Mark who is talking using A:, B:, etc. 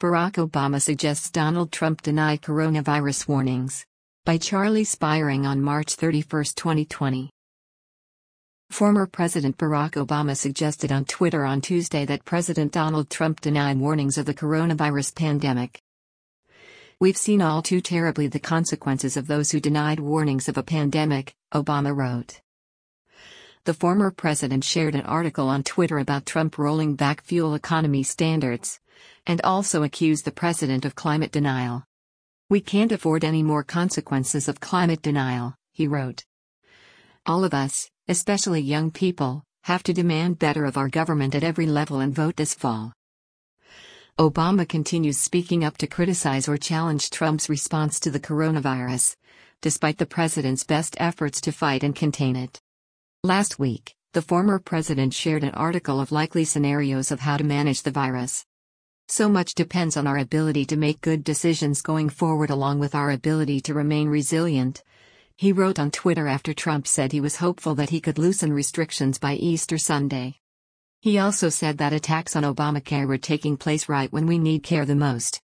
A: Barack Obama suggests Donald Trump deny coronavirus warnings. By Charlie Spiring on March 31, 2020. Former President Barack Obama suggested on Twitter on Tuesday that President Donald Trump denied warnings of the coronavirus pandemic. "We've seen all too terribly the consequences of those who denied warnings of a pandemic," Obama wrote. The former president shared an article on Twitter about Trump rolling back fuel economy standards, and also accused the president of climate denial. "We can't afford any more consequences of climate denial," he wrote. "All of us, especially young people, have to demand better of our government at every level and vote this fall." Obama continues speaking up to criticize or challenge Trump's response to the coronavirus, despite the president's best efforts to fight and contain it. Last week, the former president shared an article of likely scenarios of how to manage the virus. "So much depends on our ability to make good decisions going forward along with our ability to remain resilient," he wrote on Twitter after Trump said he was hopeful that he could loosen restrictions by Easter Sunday. He also said that attacks on Obamacare were taking place right when we need care the most.